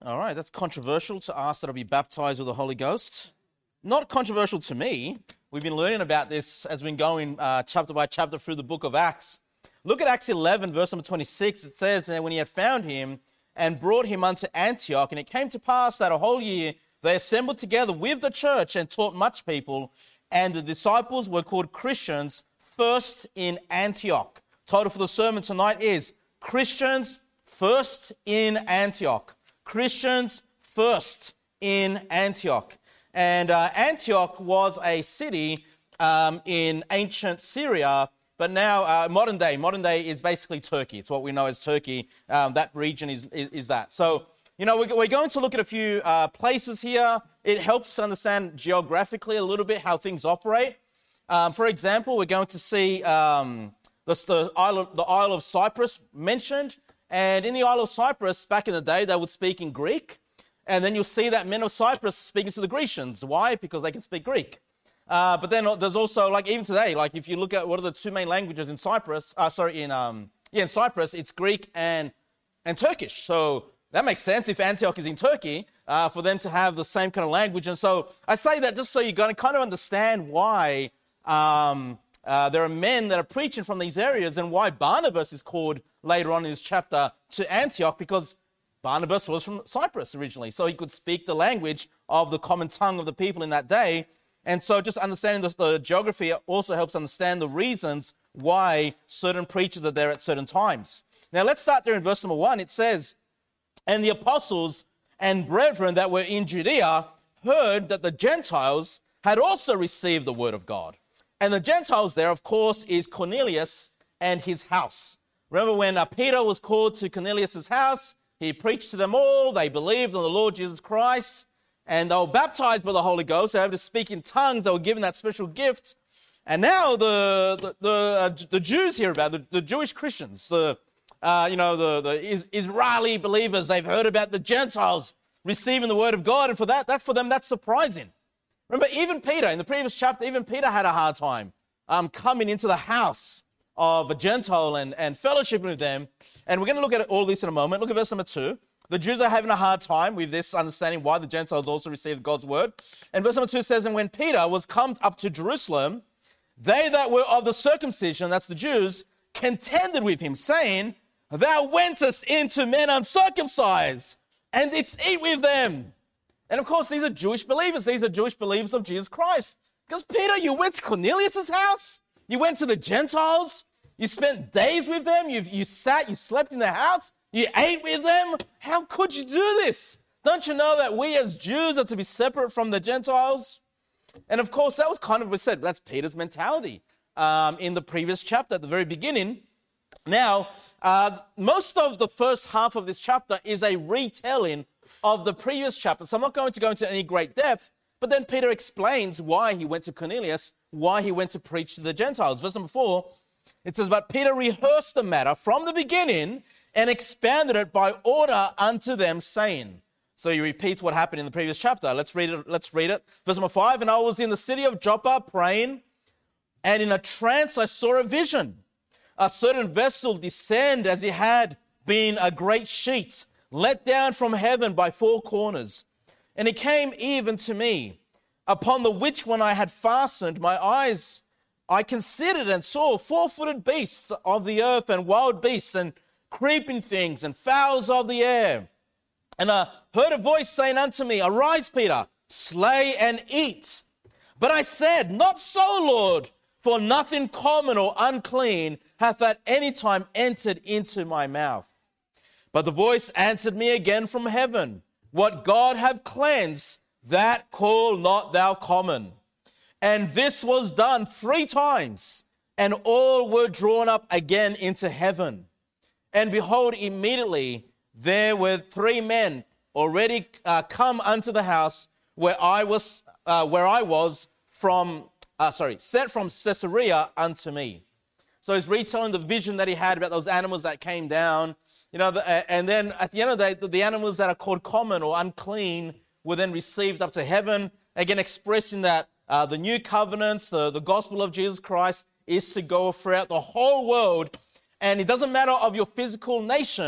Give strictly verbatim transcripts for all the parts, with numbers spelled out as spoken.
All right, that's controversial to ask that I be baptized with the Holy Ghost. Not controversial to me. We've been learning about this as we've been going uh, chapter by chapter through the book of Acts. Look at Acts eleven, verse number twenty-six. It says, and when he had found him and brought him unto Antioch, and it came to pass that a whole year they assembled together with the church and taught much people, and the disciples were called Christians first in Antioch. Title for the sermon tonight is Christians First in Antioch. Christians first in Antioch. And uh, Antioch was a city um, in ancient Syria, but now uh, modern day, modern day is basically Turkey. It's what we know as Turkey. Um, that region is, is, is that. So, you know, we're, we're going to look at a few uh, places here. It helps to understand geographically a little bit how things operate. Um, for example, we're going to see um, the, the, Isle of, the Isle of Cyprus mentioned. And in the Isle of Cyprus, back in the day, they would speak in Greek. And then you'll see that men of Cyprus speaking to the Grecians. Why? Because they can speak Greek. Uh, but then there's also, like even today, like if you look at what are the two main languages in Cyprus, uh, sorry, in um, yeah, in Cyprus, it's Greek and and Turkish. So that makes sense if Antioch is in Turkey, uh, for them to have the same kind of language. And so I say that just so you're going to kind of understand why um, uh, there are men that are preaching from these areas and why Barnabas is called later on in this chapter to Antioch, because Barnabas was from Cyprus originally, so he could speak the language of the common tongue of the people in that day. And so just understanding the, the geography also helps understand the reasons why certain preachers are there at certain times. Now let's start there in verse number one. It says, and the apostles and brethren that were in Judea heard that the Gentiles had also received the word of God. And the Gentiles there, of course, is Cornelius and his house. Remember when uh, Peter was called to Cornelius' house, he preached to them all, they believed on the Lord Jesus Christ, and they were baptized by the Holy Ghost. They were able to speak in tongues, they were given that special gift. And now the the, the, uh, the Jews hear about it, the, the Jewish Christians, the, uh, you know, the, the is, Israeli believers, they've heard about the Gentiles receiving the word of God, and for that, that for them, that's surprising. Remember, even Peter, in the previous chapter, even Peter had a hard time um, coming into the house of a Gentile and, and fellowshipping with them. And we're going to look at all this in a moment. Look at verse number two. The Jews are having a hard time with this, understanding why the Gentiles also received God's word. And verse number two says, and when Peter was come up to Jerusalem, they that were of the circumcision, that's the Jews, contended with him, saying, thou wentest into men uncircumcised, and didst eat with them. And of course, these are Jewish believers. These are Jewish believers of Jesus Christ. Because Peter, you went to Cornelius' house. You went to the Gentiles. You spent days with them. You, you sat, you slept in their house. You ate with them. How could you do this? Don't you know that we as Jews are to be separate from the Gentiles? And of course, that was kind of what we said. That's Peter's mentality um, in the previous chapter at the very beginning. Now, uh, most of the first half of this chapter is a retelling of the previous chapter. So I'm not going to go into any great depth, but then Peter explains why he went to Cornelius, why he went to preach to the Gentiles. Verse number four, it says, but Peter rehearsed the matter from the beginning and expanded it by order unto them, saying. So he repeats what happened in the previous chapter. Let's read it. Let's read it. Verse number five, and I was in the city of Joppa praying, and in a trance I saw a vision. A certain vessel descend as it had been a great sheet, let down from heaven by four corners. And it came even to me, upon the which when I had fastened my eyes, I considered and saw four-footed beasts of the earth and wild beasts and creeping things and fowls of the air. And I heard a voice saying unto me, arise, Peter, slay and eat. But I said, not so, Lord, for nothing common or unclean hath at any time entered into my mouth. But the voice answered me again from heaven, what God hath cleansed, that call not thou common. And this was done three times, and all were drawn up again into heaven. And behold, immediately there were three men already uh, come unto the house where I was, uh, where I was from, uh, sorry, sent from Caesarea unto me. So he's retelling the vision that he had about those animals that came down, you know, the, uh, and then at the end of the day, the, the animals that are called common or unclean were then received up to heaven, again expressing that uh, the new covenant, the, the gospel of Jesus Christ, is to go throughout the whole world. And it doesn't matter of your physical nation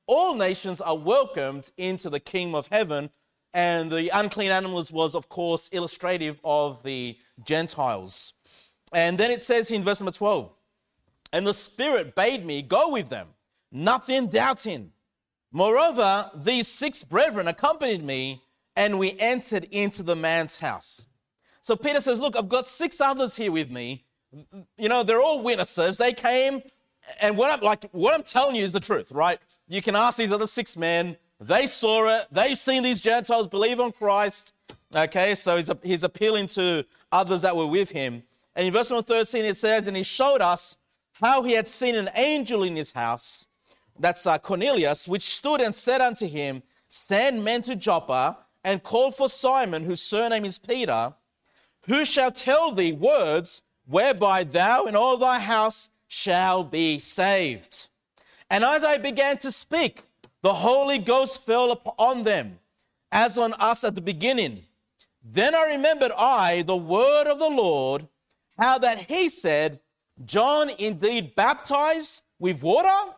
all nations are welcomed into the kingdom of heaven. And the unclean animals was, of course, illustrative of the Gentiles. And then it says in verse number twelve, and the Spirit bade me go with them, nothing doubting. Moreover, these six brethren accompanied me, and we entered into the man's house. So Peter says, look, I've got six others here with me. You know, they're all witnesses. They came, and what I'm, like, what I'm telling you is the truth, right? You can ask these other six men. They saw it. They've seen these Gentiles believe on Christ. Okay, so he's, he's appealing to others that were with him. And in verse number thirteen, it says, and he showed us how he had seen an angel in his house, that's uh, Cornelius, which stood and said unto him, send men to Joppa, and call for Simon, whose surname is Peter, who shall tell thee words whereby thou and all thy house shall be saved. And as I began to speak, the Holy Ghost fell upon them, as on us at the beginning. Then I remembered I the word of the Lord, how that he said, John indeed baptized with water,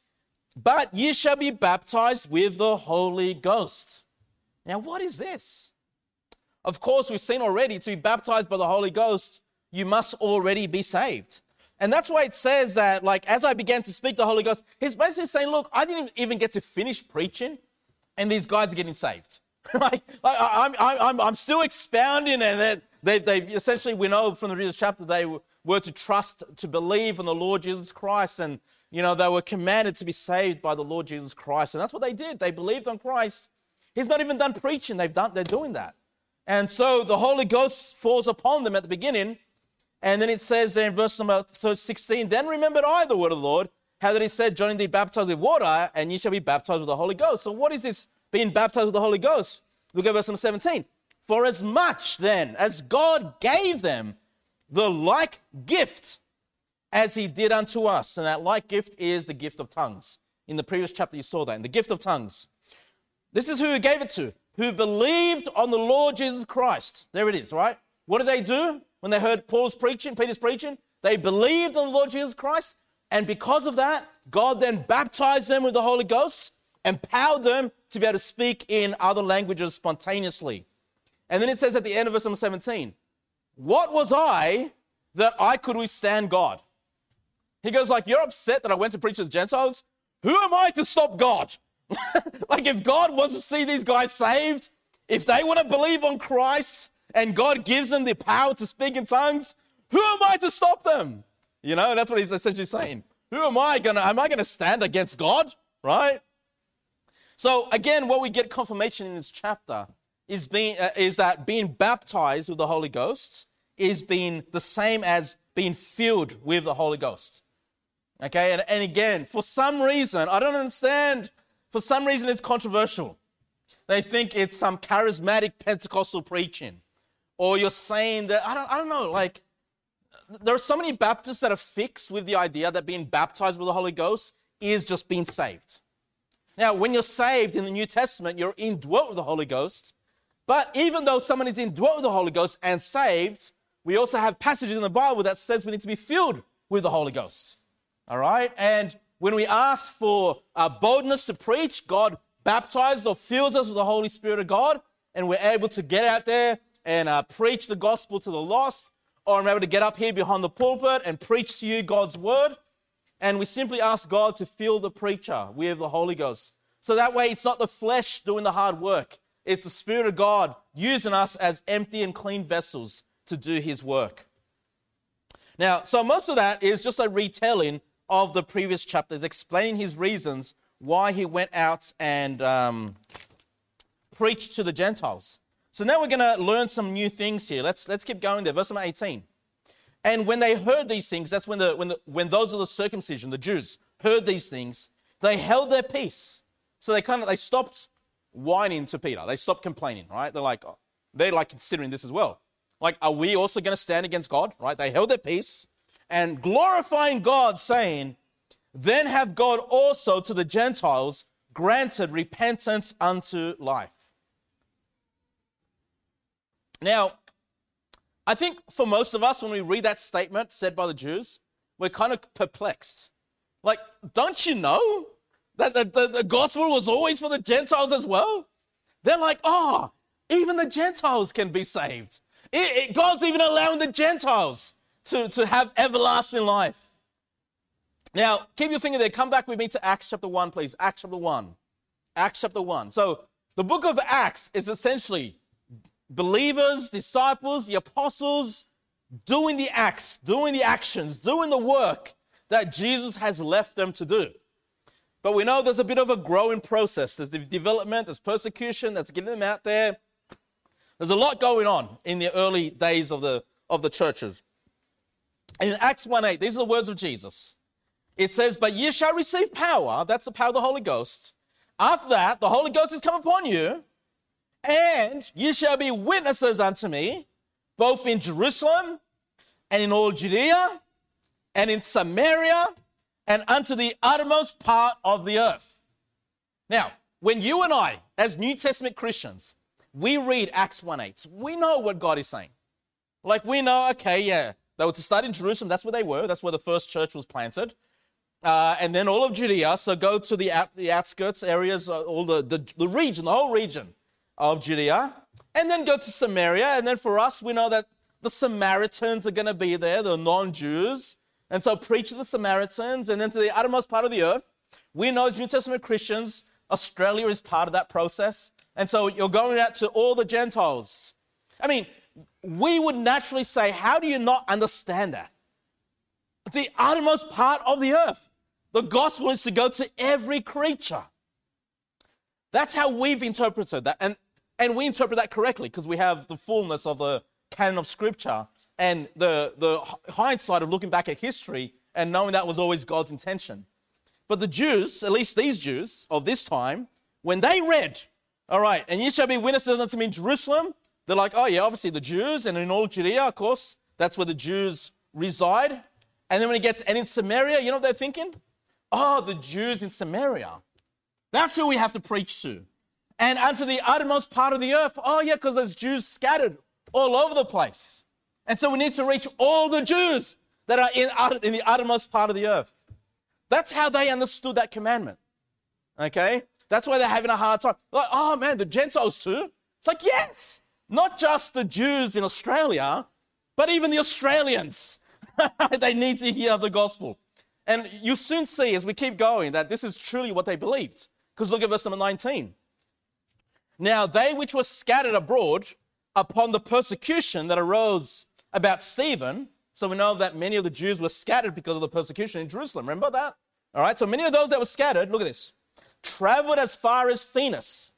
but ye shall be baptized with the Holy Ghost. Now, what is this? Of course, we've seen already, to be baptized by the Holy Ghost, you must already be saved. And that's why it says that, like, as I began to speak the Holy Ghost, he's basically saying, look, I didn't even get to finish preaching, and these guys are getting saved. like, like I'm, I'm, I'm still expounding, and they, they essentially, we know from the previous chapter, they were to trust, to believe in the Lord Jesus Christ, and, you know, they were commanded to be saved by the Lord Jesus Christ, and that's what they did. They believed on Christ. He's not even done preaching. They've done, they're doing that. And so the Holy Ghost falls upon them at the beginning. And then it says there in verse number sixteen, then remembered I the word of the Lord, how that he said, John indeed baptized with water, and ye shall be baptized with the Holy Ghost. So what is this being baptized with the Holy Ghost? Look at verse number seventeen. For as much then as God gave them the like gift as he did unto us. And that like gift is the gift of tongues. In the previous chapter you saw that, in the gift of tongues. This is who he gave it to, who believed on the Lord Jesus Christ. There it is, right? What did they do when they heard Paul's preaching, Peter's preaching? They believed on the Lord Jesus Christ, and because of that, God then baptized them with the Holy Ghost, empowered them to be able to speak in other languages spontaneously. And then it says at the end of verse number seventeen, what was I that I could withstand God? He goes like, you're upset that I went to preach to the Gentiles? Who am I to stop God? Like, if God wants to see these guys saved, if they want to believe on Christ, and God gives them the power to speak in tongues, who am I to stop them? You know, that's what he's essentially saying. Who am I gonna, am I gonna stand against God? Right? So again, what we get confirmation in this chapter is being, uh, is that being baptized with the Holy Ghost is being the same as being filled with the Holy Ghost. Okay, and, and again, for some reason, I don't understand, for some reason it's controversial. They think it's some charismatic Pentecostal preaching. Or you're saying that, I don't, I don't know, like, there are so many Baptists that are fixed with the idea that being baptized with the Holy Ghost is just being saved. Now, when you're saved in the New Testament, you're indwelt with the Holy Ghost. But even though someone is indwelt with the Holy Ghost and saved, we also have passages in the Bible that says we need to be filled with the Holy Ghost. All right? And when we ask for uh, boldness to preach, God baptizes or fills us with the Holy Spirit of God, and we're able to get out there and uh, preach the gospel to the lost, or I'm able to get up here behind the pulpit and preach to you God's word. And we simply ask God to fill the preacher with the Holy Ghost. So that way it's not the flesh doing the hard work. It's the Spirit of God using us as empty and clean vessels to do his work. Now, so most of that is just a retelling of the previous chapters, explaining his reasons why he went out and um, preached to the Gentiles. So now we're going to learn some new things here. Let's let's keep going there. Verse number eighteen. And when they heard these things, that's when the when the when those of the circumcision, the Jews, heard these things, they held their peace. So they kind of they stopped whining to Peter. They stopped complaining, right? They're like oh, they're like considering this as well. Like, are we also going to stand against God? Right? They held their peace and glorifying God, saying, "Then have God also to the Gentiles granted repentance unto life." Now, I think for most of us, when we read that statement said by the Jews, we're kind of perplexed. Like, don't you know That the, the, the gospel was always for the Gentiles as well? They're like, oh, even the Gentiles can be saved. It, it, God's even allowing the Gentiles to, to have everlasting life. Now, keep your finger there. Come back with me to Acts chapter one, please. Acts chapter one. Acts chapter one. So the book of Acts is essentially believers, disciples, the apostles, doing the acts, doing the actions, doing the work that Jesus has left them to do. But we know there's a bit of a growing process. There's the development, there's persecution, that's getting them out there. There's a lot going on in the early days of the, of the churches. And in Acts one eight, these are the words of Jesus. It says, but ye shall receive power, that's the power of the Holy Ghost. After that, the Holy Ghost has come upon you, and ye shall be witnesses unto me, both in Jerusalem and in all Judea and in Samaria and unto the uttermost part of the earth. Now, when you and I, as New Testament Christians, we read Acts one eight, we know what God is saying. Like we know, okay, yeah, they were to start in Jerusalem, that's where they were, that's where the first church was planted. Uh, and then all of Judea, so go to the, out, the outskirts areas, uh, all the, the, the region, the whole region of Judea, and then go to Samaria. And then for us, we know that the Samaritans are going to be there, the non-Jews. And so preach to the Samaritans, and then to the uttermost part of the earth. We know as New Testament Christians, Australia is part of that process. And so you're going out to all the Gentiles. I mean, we would naturally say, how do you not understand that? The uttermost part of the earth. The gospel is to go to every creature. That's how we've interpreted that. And, and we interpret that correctly because we have the fullness of the canon of Scripture and the, the hindsight of looking back at history and knowing that was always God's intention. But the Jews, at least these Jews of this time, when they read, all right, and ye shall be witnesses unto me in Jerusalem, they're like, oh yeah, obviously the Jews, and in all Judea, of course, that's where the Jews reside. And then when it gets, and in Samaria, you know what they're thinking? Oh, the Jews in Samaria. That's who we have to preach to. And unto the uttermost part of the earth. Oh yeah, because there's Jews scattered all over the place. And so we need to reach all the Jews that are in, in the uttermost part of the earth. That's how they understood that commandment. Okay? That's why they're having a hard time. Like, oh man, the Gentiles too? It's like, yes. Not just the Jews in Australia, but even the Australians. They need to hear the gospel. And you'll soon see as we keep going that this is truly what they believed. Because look at verse number nineteen. Now they which were scattered abroad upon the persecution that arose about Stephen. So we know that many of the Jews were scattered because of the persecution in Jerusalem. Remember that? All right. So many of those that were scattered, look at this, traveled as far as Phoenix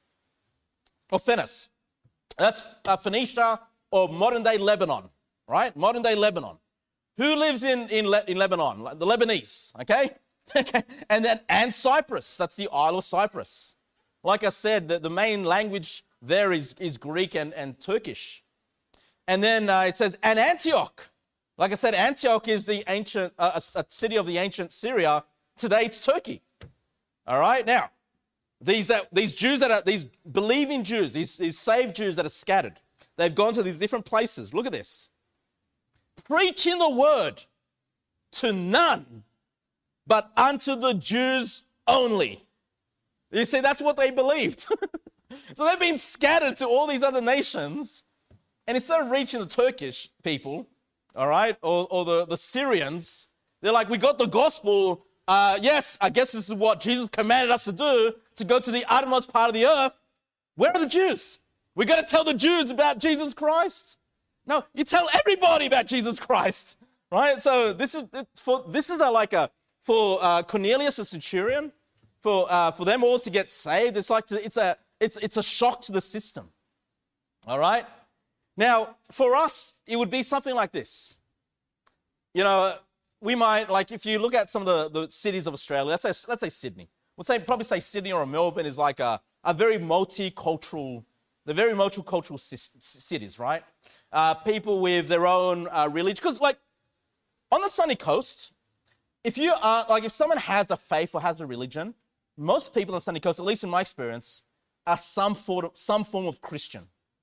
or Phoenix. That's uh, Phoenicia or modern day Lebanon, right? Modern day Lebanon. Who lives in, in, Le- in Lebanon? The Lebanese, okay? okay? And then, and Cyprus. That's the Isle of Cyprus. Like I said, the, the main language there is, is Greek and, and Turkish. And then uh, it says, and Antioch. Like I said, Antioch is the ancient, uh, a, a city of the ancient Syria. Today it's Turkey. All right? Now, these, that, these Jews that are, these believing Jews, these, these saved Jews that are scattered, they've gone to these different places. Look at this. Preaching the word to none, but unto the Jews only. You see, that's what they believed. So they've been scattered to all these other nations, and instead of reaching the Turkish people, all right, or, or the, the Syrians, they're like, we got the gospel. Uh, yes, I guess this is what Jesus commanded us to do, to go to the uttermost part of the earth. Where are the Jews? We got to tell the Jews about Jesus Christ. No, you tell everybody about Jesus Christ, right? So this is for this is a, like a for uh, Cornelius the centurion, for uh, for them all to get saved. It's like to, it's a it's it's a shock to the system. All right. Now for us, it would be something like this. You know, we might like if you look at some of the, the cities of Australia. Let's say let's say Sydney. We'll say probably say Sydney or Melbourne is like a a very multicultural. They're very multicultural c- cities, right? Uh, people with their own uh, religion. Because, like, on the sunny coast, if you are, like, if someone has a faith or has a religion, most people on the sunny coast, at least in my experience, are some form of, some form of Christian.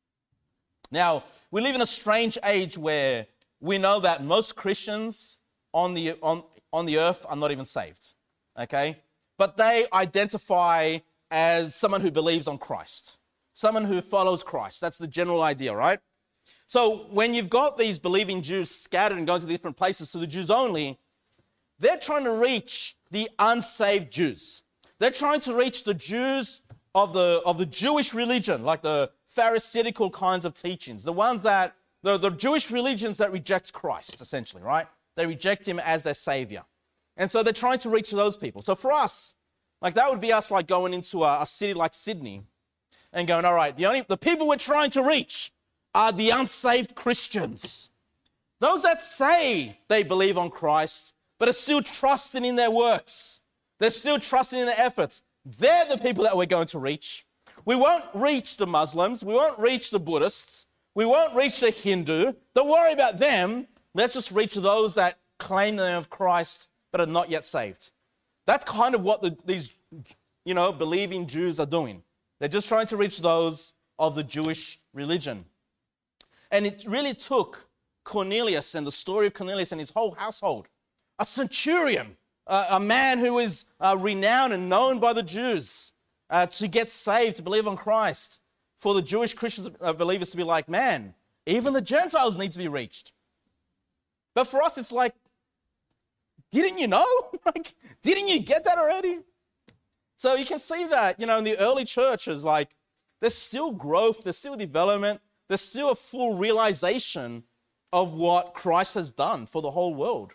Now, we live in a strange age where we know that most Christians on the on, on the earth are not even saved, okay? but they identify as someone who believes on Christ, someone who follows Christ. That's the general idea, right? So when you've got these believing Jews scattered and going to different places, to the Jews only, they're trying to reach the unsaved Jews. They're trying to reach the Jews of the, of the Jewish religion, like the Pharisaical kinds of teachings, the ones that, the, the Jewish religions that reject Christ, essentially, right? They reject him as their savior. And so they're trying to reach those people. So for us, like that would be us like going into a, a city like Sydney and going, all right, the only, the people we're trying to reach are the unsaved Christians. Those that say they believe on Christ, but are still trusting in their works. They're still trusting in their efforts. They're the people that we're going to reach. We won't reach the Muslims. We won't reach the Buddhists. We won't reach the Hindu. Don't worry about them. Let's just reach those that claim the name of Christ but are not yet saved. That's kind of what the, these, you know, believing Jews are doing. They're just trying to reach those of the Jewish religion. And it really took Cornelius and the story of Cornelius and his whole household, a centurion, uh, a man who is uh, renowned and known by the Jews, uh, to get saved, to believe on Christ, for the Jewish Christians uh, believers to be like, man, even the Gentiles need to be reached. But for us, it's like, didn't you know? Like, didn't you get that already? So you can see that, you know, in the early churches, like, there's still growth, there's still development, there's still a full realization of what Christ has done for the whole world.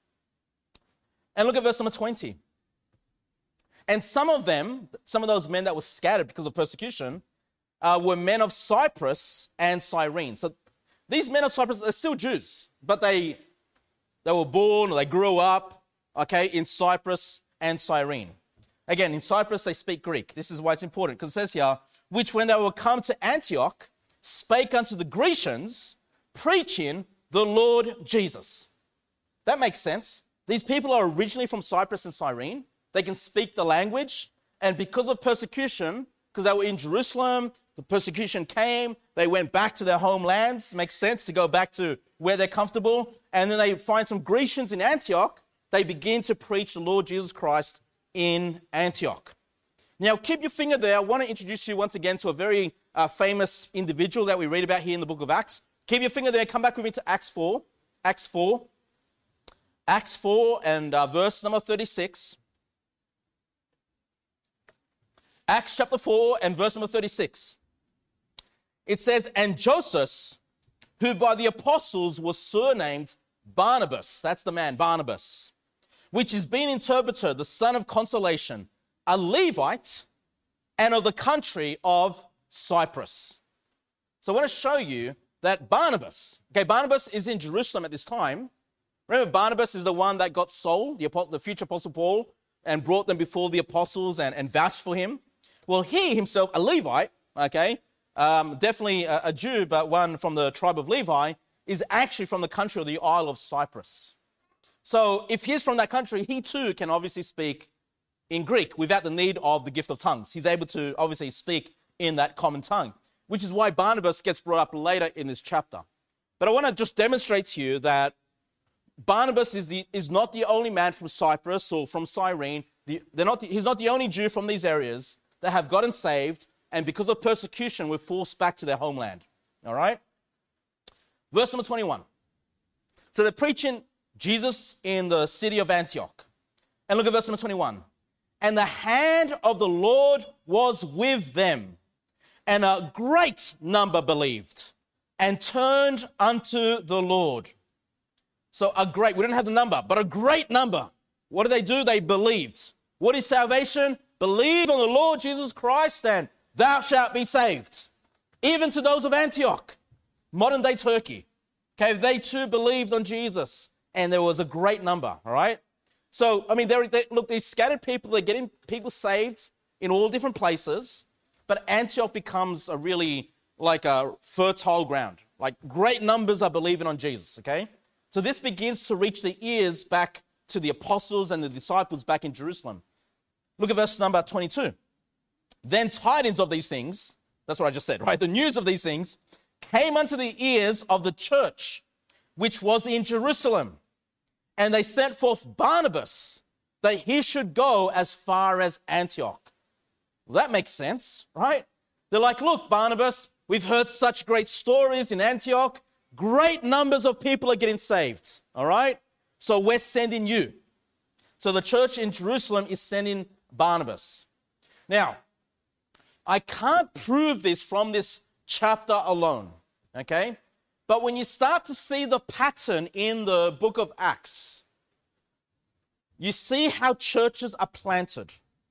And look at verse number twenty. And some of them, some of those men that were scattered because of persecution, uh, were men of Cyprus and Cyrene. So these men of Cyprus, they're still Jews, but they they were born or they grew up, okay, in Cyprus and Cyrene. Again, in Cyprus, they speak Greek. This is why it's important, because it says here, which when they were come to Antioch, spake unto the Grecians, preaching the Lord Jesus. That makes sense. These people are originally from Cyprus and Cyrene. They can speak the language, and because of persecution, because they were in Jerusalem, the persecution came, they went back to their homelands. Makes sense to go back to where they're comfortable. And then they find some Grecians in Antioch. They begin to preach the Lord Jesus Christ in Antioch. Now, keep your finger there. I want to introduce you once again to a very uh, famous individual that we read about here in the book of Acts. Keep your finger there. Come back with me to Acts four. Acts four. Acts four and uh, verse number thirty-six. Acts chapter four and verse number thirty-six. It says, and Joseph, who by the apostles was surnamed Barnabas, that's the man, Barnabas, which is being interpreted, the son of consolation, a Levite, and of the country of Cyprus. So I want to show you that Barnabas, okay, Barnabas is in Jerusalem at this time. Remember, Barnabas is the one that got Saul, the, apostle, the future apostle Paul, and brought them before the apostles and, and vouched for him. Well, he himself, a Levite, okay, um, definitely a, a Jew, but one from the tribe of Levi, is actually from the country of the Isle of Cyprus. So if he's from that country, he too can obviously speak in Greek without the need of the gift of tongues. He's able to obviously speak in that common tongue, which is why Barnabas gets brought up later in this chapter. But I want to just demonstrate to you that Barnabas is, the, is not the only man from Cyprus or from Cyrene. The, they're not the, he's not the only Jew from these areas that have gotten saved, and because of persecution were forced back to their homeland. All right? Verse number twenty-one. So they're preaching Jesus in the city of Antioch. And look at verse number twenty-one. And the hand of the Lord was with them, and a great number believed, and turned unto the Lord. So a great, we don't have the number, but a great number. What did they do? They believed. What is salvation? Believe on the Lord Jesus Christ, and thou shalt be saved. Even to those of Antioch, modern day Turkey. Okay, they too believed on Jesus, and there was a great number, all right? So, I mean, they're, they, look, these scattered people, they're getting people saved in all different places, but Antioch becomes a really, like a fertile ground. Like, great numbers are believing on Jesus, okay? So this begins to reach the ears back to the apostles and the disciples back in Jerusalem. Look at verse number twenty-two. Then tidings of these things, that's what I just said, right? The news of these things came unto the ears of the church, which was in Jerusalem. And they sent forth Barnabas, that he should go as far as Antioch. Well, that makes sense, right? They're like, look, Barnabas, we've heard such great stories in Antioch. Great numbers of people are getting saved, all right? So we're sending you. So the church in Jerusalem is sending Barnabas. Now, I can't prove this from this chapter alone, okay? But when you start to see the pattern in the book of Acts, you see how churches are planted.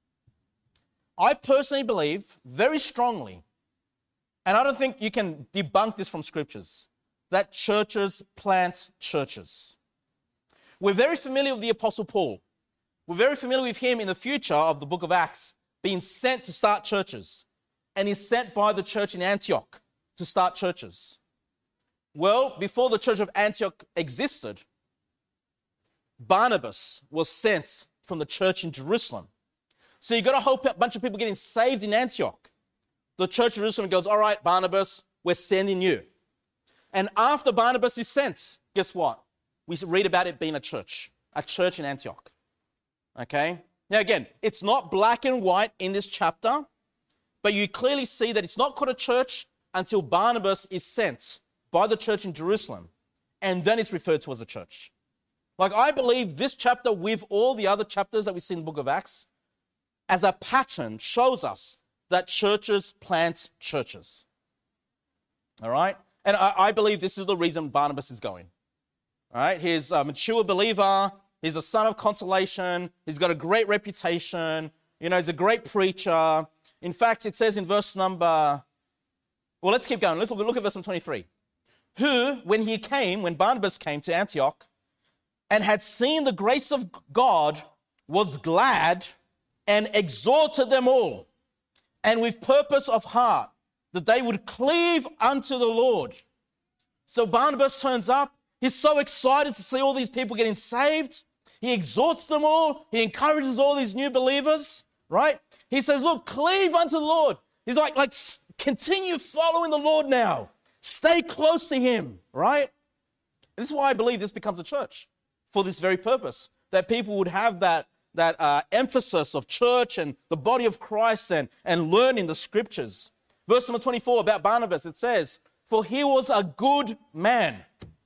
I personally believe very strongly, and I don't think you can debunk this from scriptures, that churches plant churches. We're very familiar with the Apostle Paul. We're very familiar with him in the future of the book of Acts being sent to start churches. And he's sent by the church in Antioch to start churches. Well, before the church of Antioch existed, Barnabas was sent from the church in Jerusalem. So you got a whole bunch of people getting saved in Antioch. The church of Jerusalem goes, all right, Barnabas, we're sending you. And after Barnabas is sent, guess what? We read about it being a church, a church in Antioch. Okay? Now again, it's not black and white in this chapter, but you clearly see that it's not called a church until Barnabas is sent by the church in Jerusalem, and then it's referred to as a church. Like, I believe this chapter, with all the other chapters that we see in the book of Acts, as a pattern, shows us that churches plant churches. All right? And I, I believe this is the reason Barnabas is going. All right? He's a mature believer. He's a son of consolation. He's got a great reputation. You know, he's a great preacher. In fact, it says in verse number... Well, let's keep going. Let's look, look at verse number twenty-three. Who, when he came, when Barnabas came to Antioch, and had seen the grace of God, was glad and exhorted them all, and with purpose of heart, that they would cleave unto the Lord. So Barnabas turns up. He's so excited to see all these people getting saved. He exhorts them all. He encourages all these new believers, right? He says, look, cleave unto the Lord. He's like, like, continue following the Lord now. Stay close to him, right? And this is why I believe this becomes a church, for this very purpose, that people would have that, that uh, emphasis of church and the body of Christ and, and learning the scriptures. Verse number twenty-four about Barnabas, it says, for he was a good man.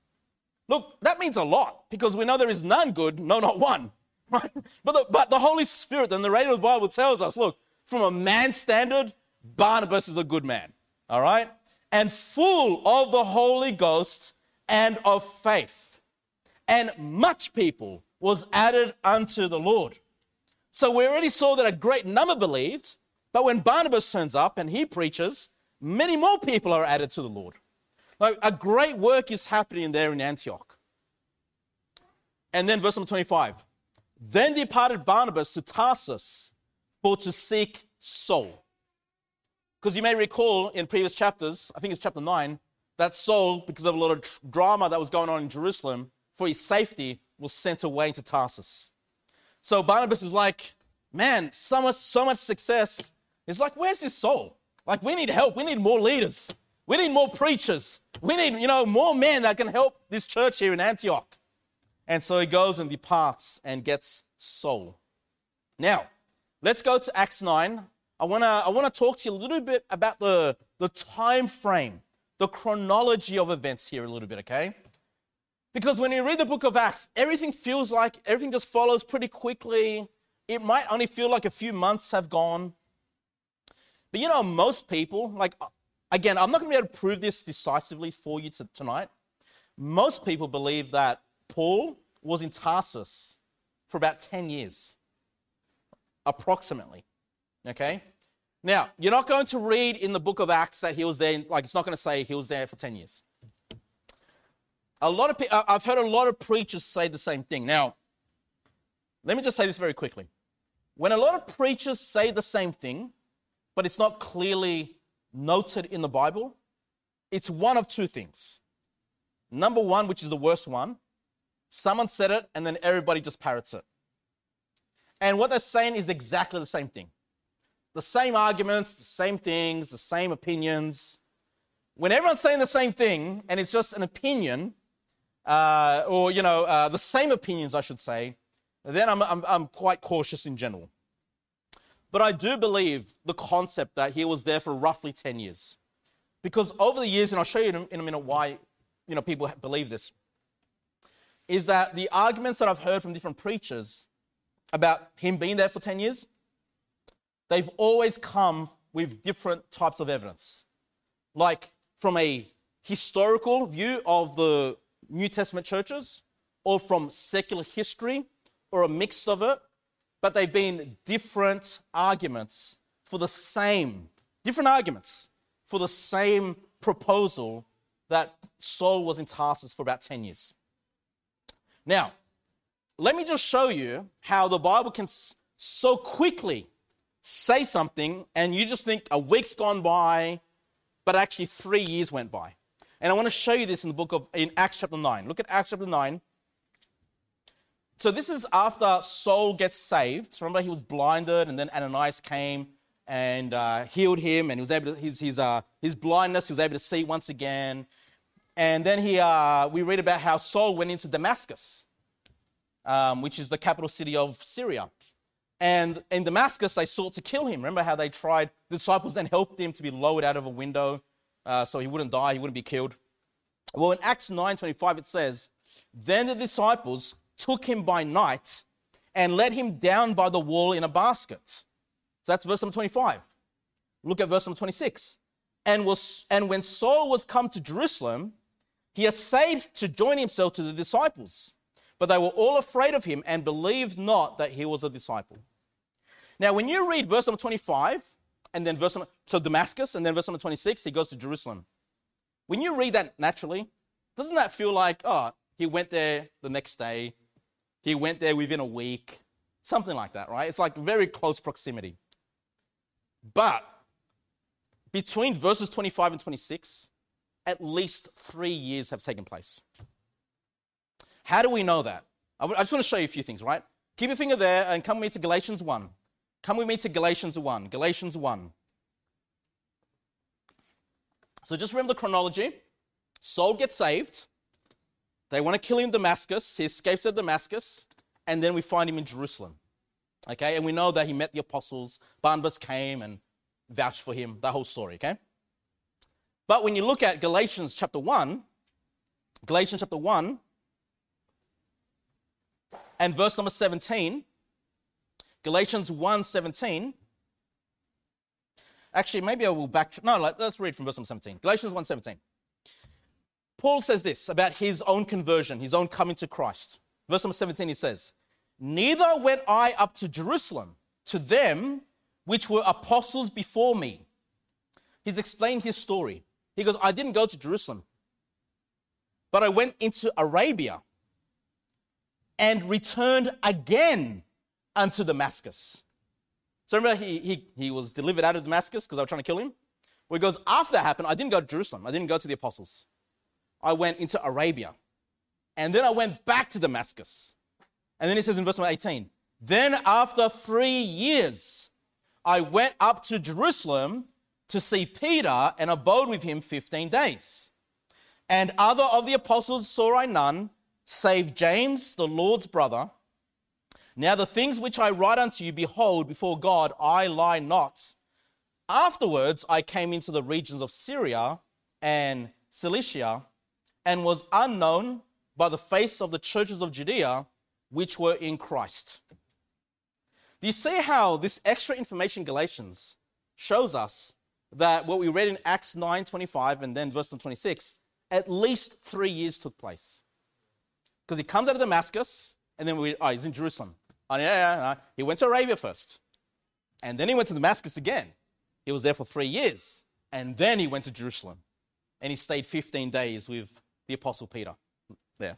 Look, that means a lot, because we know there is none good, no, not one, right? But the, but the Holy Spirit and the narrator of the Bible tells us, look, from a man's standard, Barnabas is a good man, all right? And full of the Holy Ghost and of faith. And much people was added unto the Lord. So we already saw that a great number believed, but when Barnabas turns up and he preaches, many more people are added to the Lord. Like, a great work is happening there in Antioch. And then verse number twenty-five. Then departed Barnabas to Tarsus for to seek Saul. Because you may recall in previous chapters, I think it's chapter nine, that Saul, because of a lot of drama that was going on in Jerusalem, for his safety, was sent away into Tarsus. So Barnabas is like, man, so much, so much success. It's like, where's this Saul? Like, we need help. We need more leaders. We need more preachers. We need, you know, more men that can help this church here in Antioch. And so he goes and departs and gets Saul. Now, let's go to Acts nine. I want to I want to talk to you a little bit about the, the time frame, the chronology of events here a little bit, okay? Because when you read the book of Acts, everything feels like everything just follows pretty quickly. It might only feel like a few months have gone. But you know, most people, like, again, I'm not going to be able to prove this decisively for you to, tonight. Most people believe that Paul was in Tarsus for about ten years, approximately, okay? Now, you're not going to read in the book of Acts that he was there, like, it's not going to say he was there for ten years. A lot of people, I've heard a lot of preachers say the same thing. Now, let me just say this very quickly. When a lot of preachers say the same thing, but it's not clearly noted in the Bible, it's one of two things. Number one, which is the worst one, someone said it and then everybody just parrots it. And what they're saying is exactly the same thing. The same arguments, the same things, the same opinions. When everyone's saying the same thing and it's just an opinion, uh, or, you know, uh, the same opinions, I should say, then I'm, I'm, I'm quite cautious in general. But I do believe the concept that he was there for roughly ten years. Because over the years, and I'll show you in a, in a minute why you know, people believe this, is that the arguments that I've heard from different preachers about him being there for ten years, they've always come with different types of evidence. Like from a historical view of the New Testament churches, or from secular history, or a mix of it, but they've been different arguments for the same, different arguments for the same proposal that Saul was in Tarsus for about ten years. Now, let me just show you how the Bible can so quickly say something and you just think a week's gone by, but actually three years went by. And I want to show you this in the book of, in Acts chapter nine. Look at Acts chapter nine. So this is after Saul gets saved. Remember, he was blinded, and then Ananias came and uh, healed him, and he was able to, his his uh, his blindness, he was able to see once again. And then he uh, we read about how Saul went into Damascus, um, which is the capital city of Syria. And in Damascus, they sought to kill him. Remember how they tried? The disciples then helped him to be lowered out of a window, uh, so he wouldn't die, he wouldn't be killed. Well, in Acts nine twenty-five, it says, "Then the disciples took him by night and let him down by the wall in a basket." So that's verse number twenty-five. Look at verse number twenty-six. And, was, and when Saul was come to Jerusalem, he essayed to join himself to the disciples, but they were all afraid of him and believed not that he was a disciple. Now, when you read verse number twenty-five, and then verse number, so Damascus, and then verse number twenty-six, he goes to Jerusalem. When you read that naturally, doesn't that feel like, oh, he went there the next day, he went there within a week, something like that, right? It's like very close proximity. But between verses twenty-five and twenty-six, at least three years have taken place. How do we know that? I just want to show you a few things, right? Keep your finger there and come with me to Galatians one. Come with me to Galatians one. Galatians one. So just remember the chronology. Saul gets saved. They want to kill him in Damascus. He escapes at Damascus. And then we find him in Jerusalem. Okay? And we know that he met the apostles. Barnabas came and vouched for him. That whole story, okay? But when you look at Galatians chapter one, Galatians chapter one, and verse number seventeen, Galatians one seventeen. Actually, maybe I will back... No, let's read from verse number seventeen. Galatians one seventeen. Paul says this about his own conversion, his own coming to Christ. Verse number seventeen, he says, "Neither went I up to Jerusalem to them which were apostles before me." He's explaining his story. He goes, I didn't go to Jerusalem, but I went into Arabia and returned again unto Damascus. So remember, he, he, he was delivered out of Damascus because they were trying to kill him. Well, he goes, after that happened, I didn't go to Jerusalem. I didn't go to the apostles. I went into Arabia. And then I went back to Damascus. And then he says in verse number eighteen, "Then after three years, I went up to Jerusalem to see Peter and abode with him fifteen days. And other of the apostles saw I none, save James, the Lord's brother. Now the things which I write unto you, behold, before God I lie not. Afterwards I came into the regions of Syria and Cilicia, and was unknown by the face of the churches of Judea, which were in Christ." Do you see how this extra information in Galatians shows us that what we read in Acts nine twenty-five and then verse twenty-six, at least three years took place? Because he comes out of Damascus, and then we, oh, he's in Jerusalem. Oh, yeah, yeah, yeah. He went to Arabia first. And then he went to Damascus again. He was there for three years. And then he went to Jerusalem. And he stayed fifteen days with the Apostle Peter there.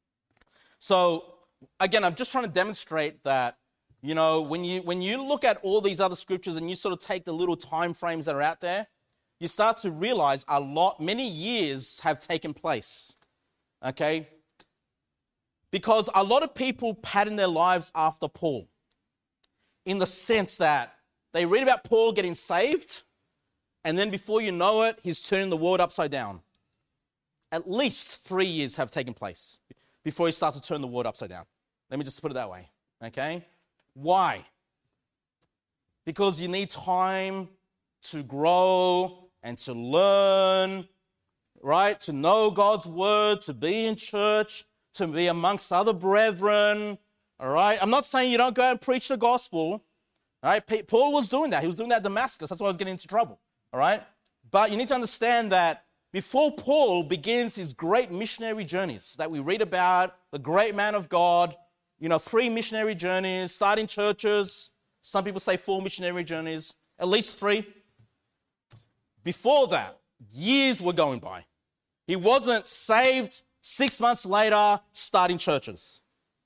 So, again, I'm just trying to demonstrate that, you know, when you when you look at all these other scriptures and you sort of take the little time frames that are out there, you start to realize a lot, many years have taken place. Okay? Because a lot of people pattern their lives after Paul, in the sense that they read about Paul getting saved, and then before you know it, he's turning the world upside down. At least three years have taken place before he starts to turn the world upside down. Let me just put it that way. Okay? Why? Because you need time to grow and to learn, right? To know God's word, to be in church, to be amongst other brethren, all right? I'm not saying you don't go and preach the gospel, all right? Paul was doing that. He was doing that at Damascus. That's why he was getting into trouble, all right? But you need to understand that before Paul begins his great missionary journeys that we read about, the great man of God, you know, three missionary journeys, starting churches, some people say four missionary journeys, at least three. Before that, years were going by. He wasn't saved six months later, starting churches.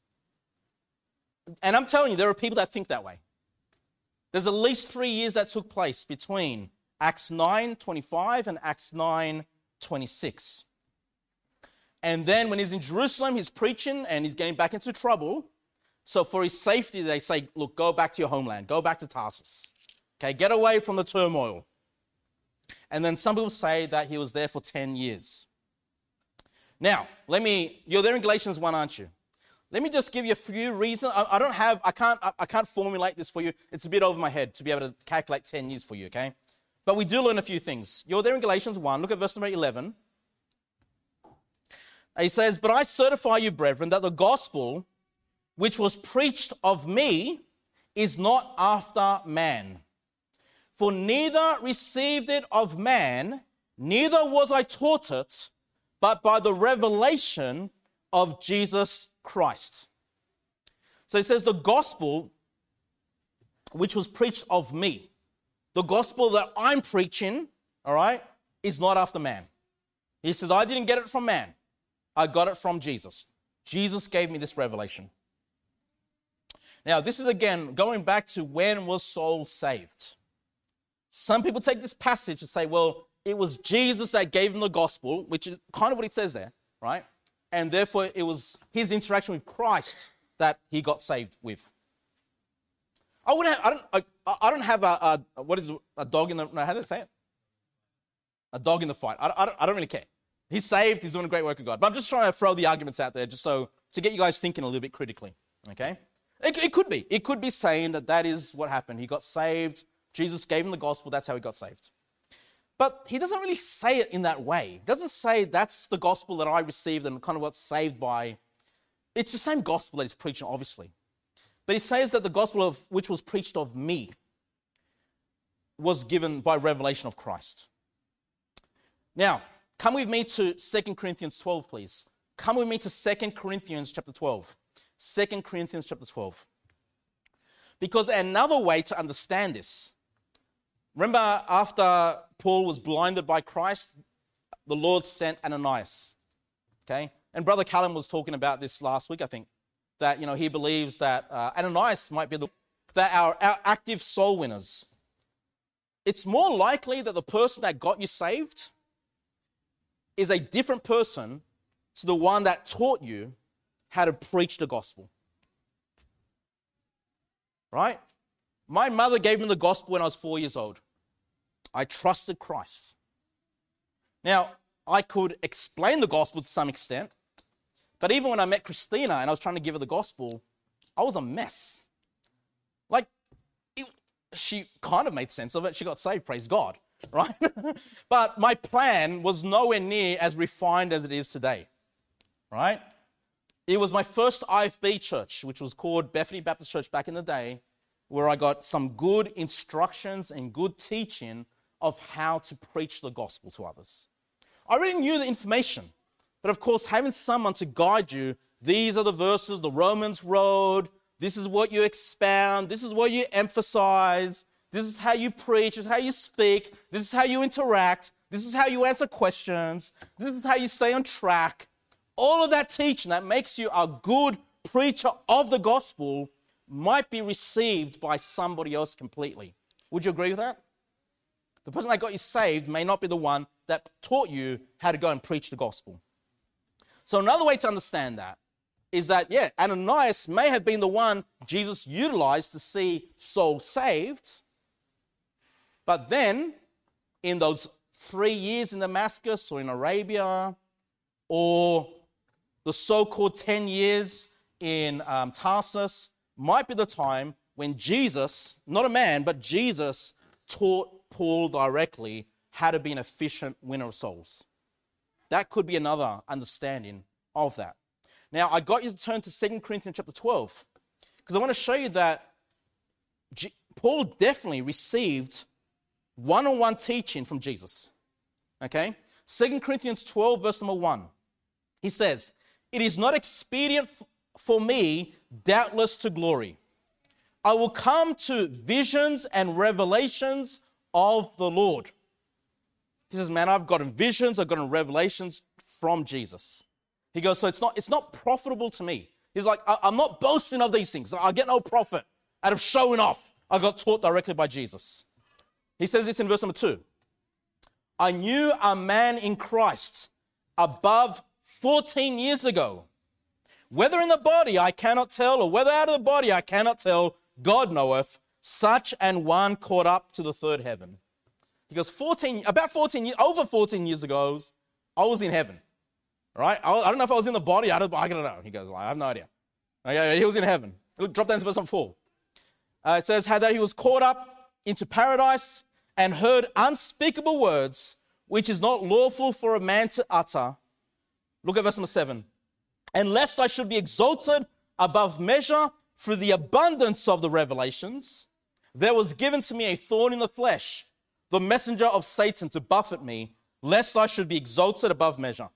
And I'm telling you, there are people that think that way. There's at least three years that took place between Acts nine twenty-five and Acts nine twenty-six. And then when he's in Jerusalem, he's preaching and he's getting back into trouble. So for his safety, they say, look, go back to your homeland. Go back to Tarsus. Okay, get away from the turmoil. And then some people say that he was there for ten years. Now, let me, you're there in Galatians one, aren't you? Let me just give you a few reasons. I, I don't have, I can't, I, I can't formulate this for you. It's a bit over my head to be able to calculate ten years for you, okay? But we do learn a few things. You're there in Galatians one. Look at verse number eleven. He says, but I certify you, brethren, that the gospel which was preached of me is not after man. For neither received it of man, neither was I taught it, but by the revelation of Jesus Christ. So he says the gospel which was preached of me, the gospel that I'm preaching, all right, is not after man. He says, I didn't get it from man. I got it from Jesus. Jesus gave me this revelation. Now, this is again going back to when was Saul saved. Some people take this passage and say, well, it was Jesus that gave him the gospel, which is kind of what it says there, right? And therefore, it was his interaction with Christ that he got saved with. I wouldn't have, I don't, I, I don't have a, a, what is it, a dog in the, no, how do they say it? A dog in the fight. I, I, don't, I don't really care. He's saved, he's doing a great work of God. But I'm just trying to throw the arguments out there just so, to get you guys thinking a little bit critically, okay? It, it could be. It could be saying that that is what happened. He got saved, Jesus gave him the gospel, that's how he got saved. But he doesn't really say it in that way. He doesn't say that's the gospel that I received and kind of got saved by. It's the same gospel that he's preaching, obviously. But he says that the gospel of which was preached of me was given by revelation of Christ. Now, come with me to Second Corinthians twelve, please. Come with me to Second Corinthians chapter twelve. Second Corinthians chapter twelve. Because another way to understand this, remember after Paul was blinded by Christ, the Lord sent Ananias. Okay? And Brother Callum was talking about this last week, I think, that, you know, he believes that uh, Ananias might be the, that our, our active soul winners. It's more likely that the person that got you saved is a different person to the one that taught you how to preach the gospel. Right? My mother gave me the gospel when I was four years old. I trusted Christ. Now, I could explain the gospel to some extent, but even when I met Christina and I was trying to give her the gospel, I was a mess. Like, it, she kind of made sense of it. She got saved, praise God, right? But my plan was nowhere near as refined as it is today, right? It was my first I F B church, which was called Bethany Baptist Church back in the day, where I got some good instructions and good teaching of how to preach the gospel to others. I already knew the information, but of course, having someone to guide you, these are the verses, the Romans road, this is what you expound, this is what you emphasize, this is how you preach, this is how you speak, this is how you interact, this is how you answer questions, this is how you stay on track. All of that teaching that makes you a good preacher of the gospel might be received by somebody else completely. Would you agree with that? The person that got you saved may not be the one that taught you how to go and preach the gospel. So another way to understand that is that, yeah, Ananias may have been the one Jesus utilized to see Saul saved, but then in those three years in Damascus or in Arabia, or the so-called ten years in um, Tarsus, might be the time when Jesus, not a man, but Jesus taught Paul directly how to be an efficient winner of souls. That could be another understanding of that. Now, I got you to turn to Second Corinthians chapter twelve, because I want to show you that G- Paul definitely received one-on-one teaching from Jesus. Okay? Second Corinthians twelve, verse number one. He says, "It is not expedient f- for me, doubtless, to glory. I will come to visions and revelations of the Lord." He says, man, I've gotten visions, I've gotten revelations from Jesus. He goes, so it's not, it's not profitable to me. He's like, I, I'm not boasting of these things. I get no profit out of showing off. I got taught directly by Jesus. He says this in verse number two. "I knew a man in Christ above fourteen years ago. Whether in the body I cannot tell, or whether out of the body I cannot tell, God knoweth, such an one caught up to the third heaven." He goes, fourteen, about fourteen, over fourteen years ago, I was in heaven. Right? I, I don't know if I was in the body, I don't, I don't know. He goes, I have no idea. Okay, he was in heaven. Drop down to verse four. Uh, it says, "How that he was caught up into paradise and heard unspeakable words, which is not lawful for a man to utter." Look at verse number seven. "And lest I should be exalted above measure through the abundance of the revelations, there was given to me a thorn in the flesh, the messenger of Satan to buffet me, lest I should be exalted above measure."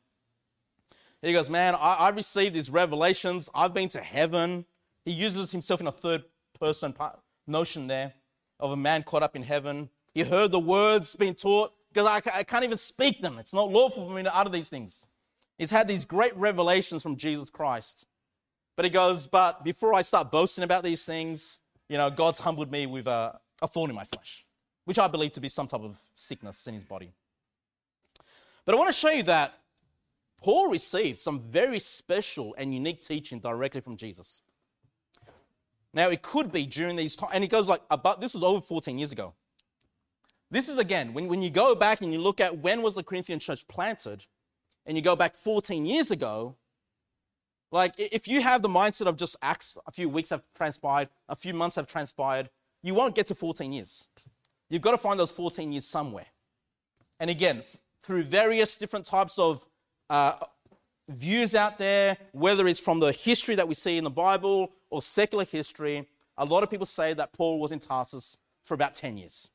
He goes, man, I, I received these revelations. I've been to heaven. He uses himself in a third person part, notion there of a man caught up in heaven. He heard the words being taught because I, I can't even speak them. It's not lawful for me to utter these things. He's had these great revelations from Jesus Christ. But he goes, but before I start boasting about these things, you know, God's humbled me with a, a thorn in my flesh, which I believe to be some type of sickness in his body. But I want to show you that Paul received some very special and unique teaching directly from Jesus. Now, it could be during these times, and it goes like, about, this was over fourteen years ago. This is, again, when, when you go back and you look at when was the Corinthian church planted, and you go back fourteen years ago, like if you have the mindset of just acts, a few weeks have transpired, a few months have transpired, you won't get to fourteen years. You've got to find those fourteen years somewhere. And again, f- through various different types of uh, views out there, whether it's from the history that we see in the Bible or secular history, a lot of people say that Paul was in Tarsus for about ten years.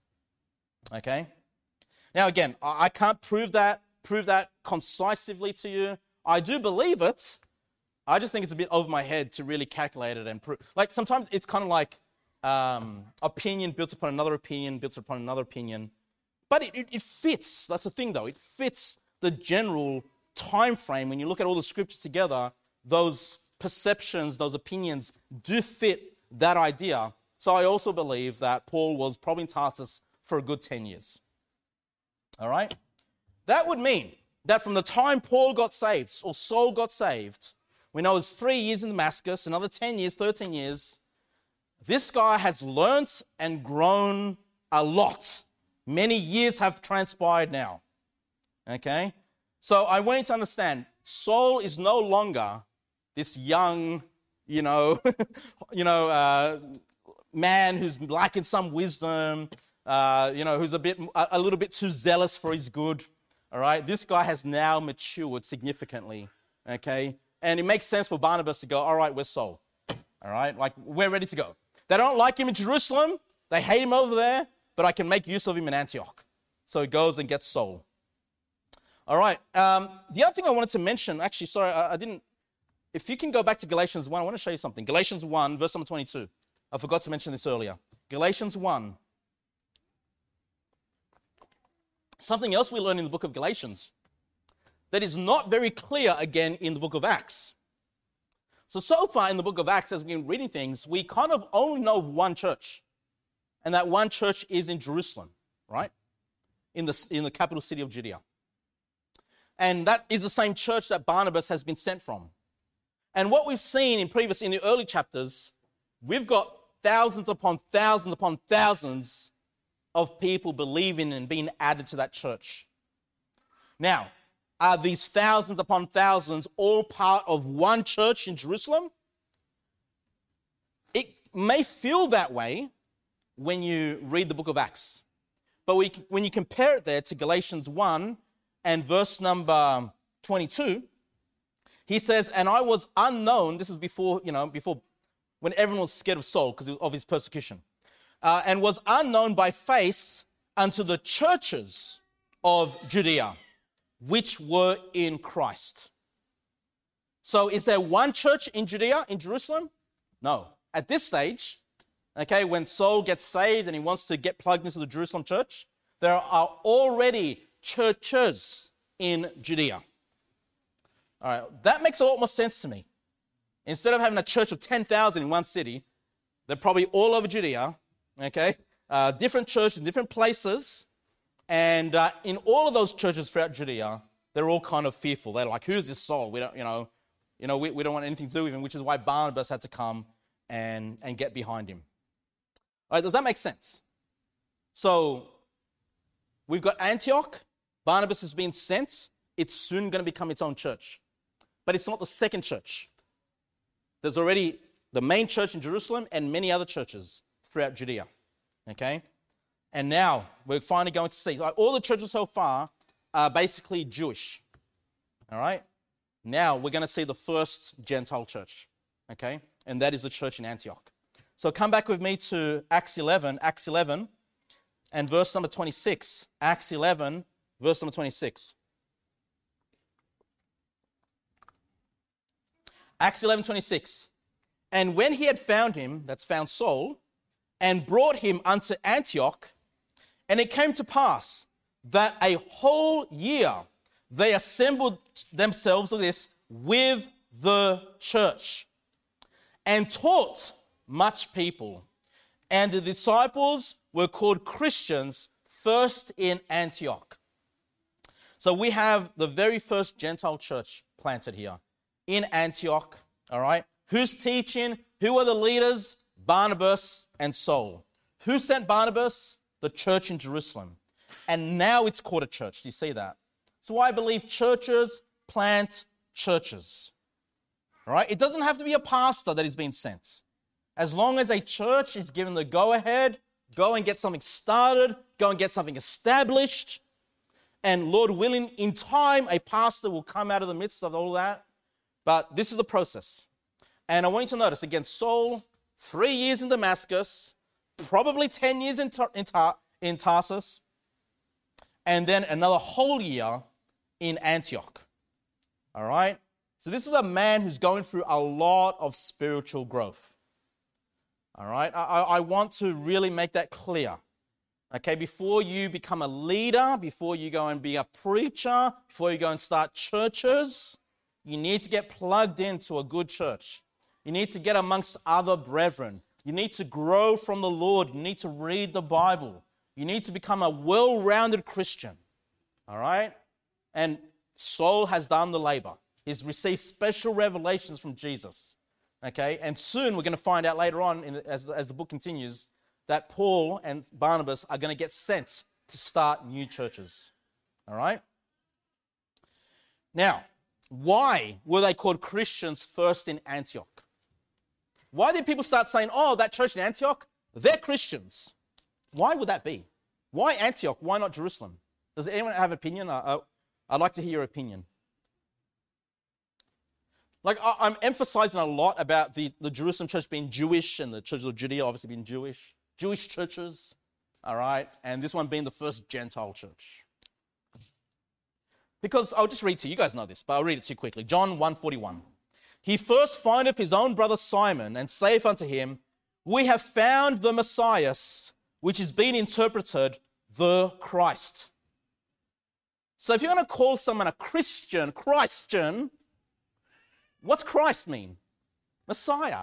Okay? Now again, I, I can't prove that, prove that concisely to you. I do believe it. I just think it's a bit over my head to really calculate it and prove. Like sometimes it's kind of like um, opinion built upon another opinion, built upon another opinion. But it, it, it fits. That's the thing though. It fits the general time frame. When you look at all the scriptures together, those perceptions, those opinions do fit that idea. So I also believe that Paul was probably in Tarsus for a good ten years. All right? That would mean that from the time Paul got saved, or Saul got saved, we know it was three years in Damascus, another ten years, thirteen years, this guy has learnt and grown a lot. Many years have transpired now. Okay? So I want you to understand, Saul is no longer this young, you know, you know, uh, man who's lacking some wisdom, uh, you know, who's a bit, a, a little bit too zealous for his good. All right? This guy has now matured significantly. Okay? And it makes sense for Barnabas to go, all right, where's Saul? All right? Like, we're ready to go. They don't like him in Jerusalem. They hate him over there, but I can make use of him in Antioch. So he goes and gets Saul. All right. Um, the other thing I wanted to mention, actually, sorry, I, I didn't. If you can go back to Galatians one, I want to show you something. Galatians one, verse number twenty-two. I forgot to mention this earlier. Galatians one. Something else we learn in the book of Galatians that is not very clear again in the book of Acts. So, so far in the book of Acts, as we've been reading things, we kind of only know of one church. And that one church is in Jerusalem, right? In the, in the capital city of Judea. And that is the same church that Barnabas has been sent from. And what we've seen in previous, in the early chapters, we've got thousands upon thousands upon thousands of people believing and being added to that church. Now, are these thousands upon thousands all part of one church in Jerusalem? may feel that way when you read the book of Acts. But we, when you compare it there to Galatians one and verse number twenty-two, he says, and I was unknown, this is before, you know, before when everyone was scared of Saul because of his persecution, uh, and was unknown by face unto the churches of Judea, which were in Christ. So is there one church in Judea, in Jerusalem? No. At this stage, okay, when Saul gets saved and he wants to get plugged into the Jerusalem church, there are already churches in Judea. All right, that makes a lot more sense to me. Instead of having a church of ten thousand in one city, they're probably all over Judea, okay? Uh, different churches in different places. And uh, in all of those churches throughout Judea, they're all kind of fearful. They're like, who's this Saul? We don't, you know, you know, we, we don't want anything to do with him, which is why Barnabas had to come and, and get behind him. All right, does that make sense? So we've got Antioch. Barnabas has been sent. It's soon going to become its own church. But it's not the second church. There's already the main church in Jerusalem and many other churches throughout Judea. Okay? And now we're finally going to see. Like, all the churches so far are basically Jewish. All right? Now we're going to see the first Gentile church. Okay? And that is the church in Antioch. So come back with me to Acts eleven. Acts eleven and verse number twenty-six. Acts eleven, verse number twenty-six. Acts eleven twenty-six. And when he had found him, that's found Saul, and brought him unto Antioch, and it came to pass that a whole year they assembled themselves with this with the church and taught much people. And the disciples were called Christians first in Antioch. So we have the very first Gentile church planted here in Antioch, all right? Who's teaching? Who are the leaders? Barnabas and Saul. Who sent Barnabas? The church in Jerusalem. And now it's called a church. Do you see that? So I believe churches plant churches. All right? It doesn't have to be a pastor that is being sent. As long as a church is given the go-ahead, go and get something started, go and get something established, and Lord willing, in time, a pastor will come out of the midst of all that. But this is the process. And I want you to notice, again, Saul, three years in Damascus, probably ten years in, Tar- in, Tar- in Tarsus, and then another whole year in Antioch. All right? So this is a man who's going through a lot of spiritual growth. All right? I, I want to really make that clear. Okay, before you become a leader, before you go and be a preacher, before you go and start churches, you need to get plugged into a good church. You need to get amongst other brethren. You need to grow from the Lord. You need to read the Bible. You need to become a well-rounded Christian. All right? And Saul has done the labor. He's received special revelations from Jesus. Okay? And soon we're going to find out later on, in the, as, the, as the book continues, that Paul and Barnabas are going to get sent to start new churches. All right? Now, why were they called Christians first in Antioch? Why did people start saying, oh, that church in Antioch, they're Christians? Why would that be? Why Antioch? Why not Jerusalem? Does anyone have an opinion? Uh, I'd like to hear your opinion. Like, I'm emphasizing a lot about the, the Jerusalem church being Jewish and the churches of Judea obviously being Jewish. Jewish churches, all right? And this one being the first Gentile church. Because I'll just read to you. You guys know this, but I'll read it to you quickly. John one forty-one. He first findeth his own brother Simon, and saith unto him, we have found the Messiah, which is being interpreted, the Christ. So if you're going to call someone a Christian, Christian, what's Christ mean? Messiah.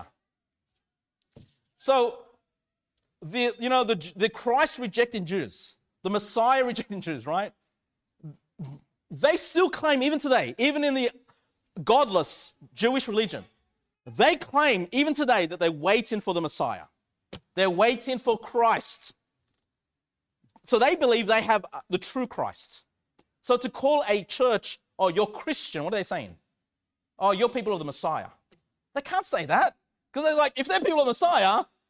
So, the you know, the, the Christ rejecting Jews, the Messiah rejecting Jews, right? They still claim, even today, even in the godless Jewish religion, they claim, even today, that they're waiting for the Messiah. They're waiting for Christ. So they believe they have the true Christ. So to call a church, oh, you're Christian, what are they saying? Oh, you're people of the Messiah. They can't say that. Because they're like, if they're people of the Messiah,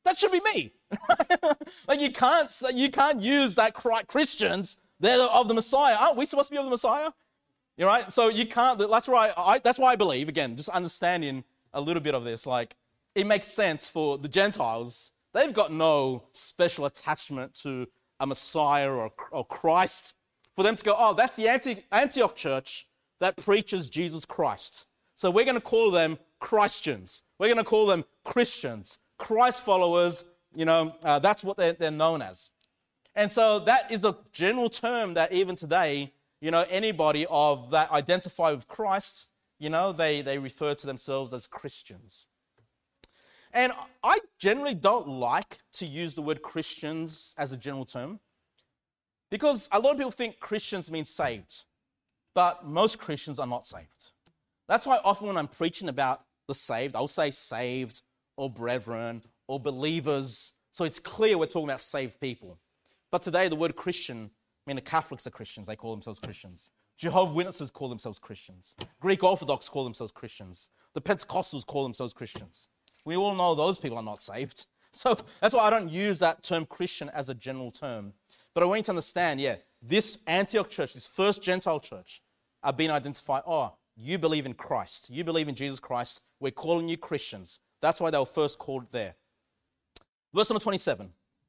That should be me. Like you can't you can't use that Christians, they're of the Messiah. Aren't we supposed to be of the Messiah? You're right. So you can't. That's why I, that's why I believe, again, just understanding a little bit of this, like it makes sense for the Gentiles. They've got no special attachment to a Messiah or, or Christ. For them to go, oh, that's the Antioch church that preaches Jesus Christ. So we're going to call them Christians. We're going to call them Christians, Christ followers. You know, uh, that's what they're, they're known as. And so that is a general term that even today, you know, anybody of that identify with Christ, you know, they, they refer to themselves as Christians. And I generally don't like to use the word Christians as a general term because a lot of people think Christians mean saved, but most Christians are not saved. That's why often when I'm preaching about the saved, I'll say saved or brethren or believers, so it's clear we're talking about saved people. But today the word Christian, I mean the Catholics are Christians, they call themselves Christians. Jehovah's Witnesses call themselves Christians. Greek Orthodox call themselves Christians. The Pentecostals call themselves Christians. We all know those people are not saved. So that's why I don't use that term Christian as a general term. But I want you to understand, yeah, this Antioch church, this first Gentile church, are being identified, oh, you believe in Christ. You believe in Jesus Christ. We're calling you Christians. That's why they were first called there. Verse number twenty-seven.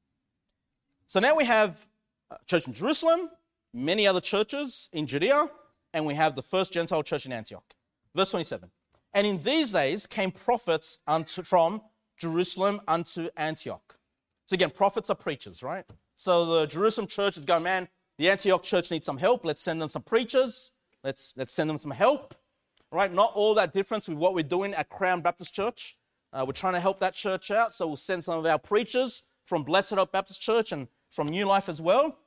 So now we have a church in Jerusalem, many other churches in Judea, and we have the first Gentile church in Antioch. Verse twenty-seven. And in these days came prophets unto, from Jerusalem unto Antioch. So again, prophets are preachers, right? So the Jerusalem church is going, man, the Antioch church needs some help. Let's send them some preachers. Let's, let's send them some help, right? Not all that difference with what we're doing at Crown Baptist Church. Uh, we're trying to help that church out, so we'll send some of our preachers from Blessed Hope Baptist Church and from New Life as well.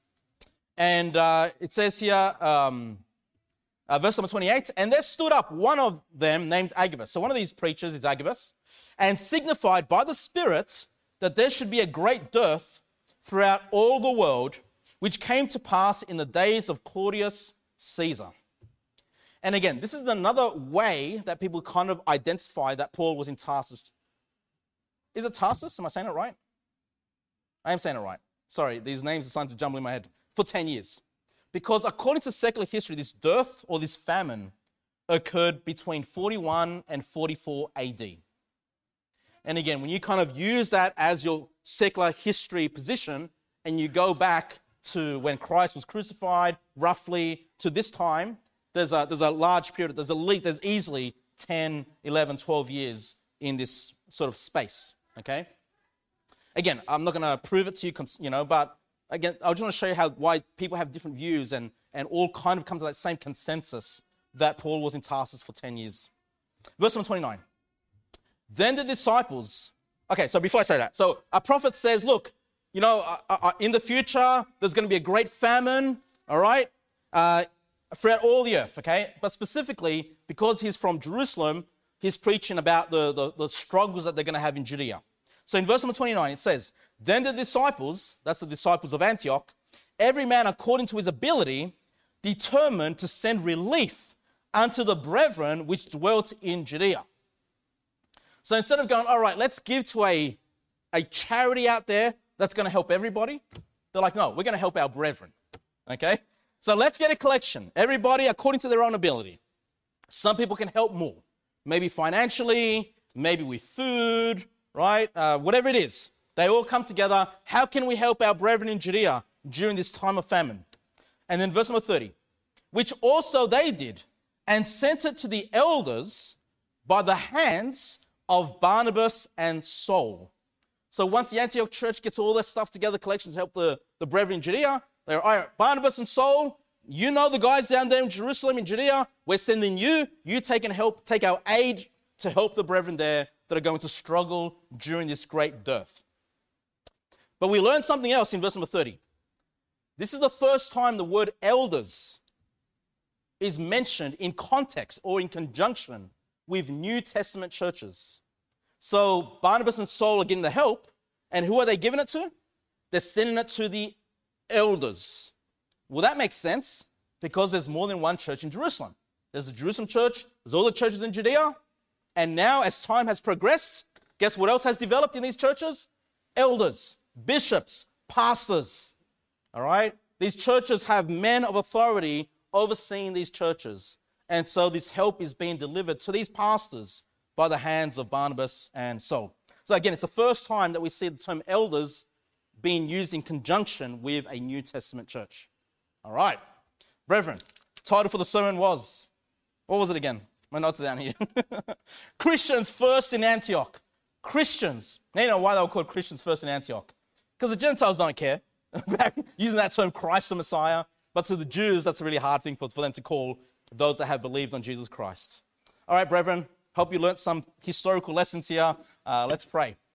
And uh, it says here, um, uh, verse number twenty-eight, and there stood up one of them named Agabus. So one of these preachers is Agabus, and signified by the Spirit that there should be a great dearth throughout all the world, which came to pass in the days of Claudius Caesar. And again, this is another way that people kind of identify that Paul was in Tarsus. Is it Tarsus? Am I saying it right? I am saying it right. Sorry, these names are starting to jumble in my head. For ten years. Because according to secular history, this dearth or this famine occurred between forty-one and forty-four A D. And again, when you kind of use that as your secular history position and you go back to when Christ was crucified, roughly to this time, there's a, there's a large period, there's, a, there's easily ten, eleven, twelve years in this sort of space, okay? Again, I'm not going to prove it to you, you know, but again, I just want to show you how why people have different views and, and all kind of come to that same consensus that Paul was in Tarsus for ten years. Verse number twenty-nine. Then the disciples, okay, so before I say that, so a prophet says, look, you know, uh, uh, in the future, there's going to be a great famine, all right, uh, throughout all the earth, okay? But specifically, because he's from Jerusalem, he's preaching about the, the, the struggles that they're going to have in Judea. So in verse number twenty-nine, it says, then the disciples, that's the disciples of Antioch, every man according to his ability, determined to send relief unto the brethren which dwelt in Judea. So instead of going, all right, let's give to a, a charity out there that's going to help everybody, they're like, no, we're going to help our brethren, okay? So let's get a collection, everybody according to their own ability. Some people can help more, maybe financially, maybe with food, right? Uh, whatever it is. They all come together. How can we help our brethren in Judea during this time of famine? And then verse number thirty, which also they did, and sent it to the elders by the hands of Barnabas and Saul. So once the Antioch church gets all their stuff together, collections to help the, the brethren in Judea, they're, all right, Barnabas and Saul, you know the guys down there in Jerusalem, in Judea, we're sending you, you take and help, take our aid to help the brethren there that are going to struggle during this great dearth. But we learn something else in verse number thirty. This is the first time the word elders is mentioned in context or in conjunction with New Testament churches. So Barnabas and Saul are getting the help, and who are they giving it to? They're sending it to the elders. Well, that makes sense because there's more than one church in Jerusalem. There's the Jerusalem church, there's all the churches in Judea, and now as time has progressed, Guess what else has developed in these churches? Elders, bishops, pastors. All right? These churches have men of authority overseeing these churches. And so this help is being delivered to these pastors by the hands of Barnabas and Saul. So again, it's the first time that we see the term elders being used in conjunction with a New Testament church. All right. Brethren, title for the sermon was, what was it again? My notes are down here. Christians first in Antioch. Christians. Now you know why they were called Christians first in Antioch. Because the Gentiles don't care about using that term Christ the Messiah. But to the Jews, that's a really hard thing for, for them to call those that have believed on Jesus Christ. All right, brethren, hope you learnt some historical lessons here. Uh, let's pray.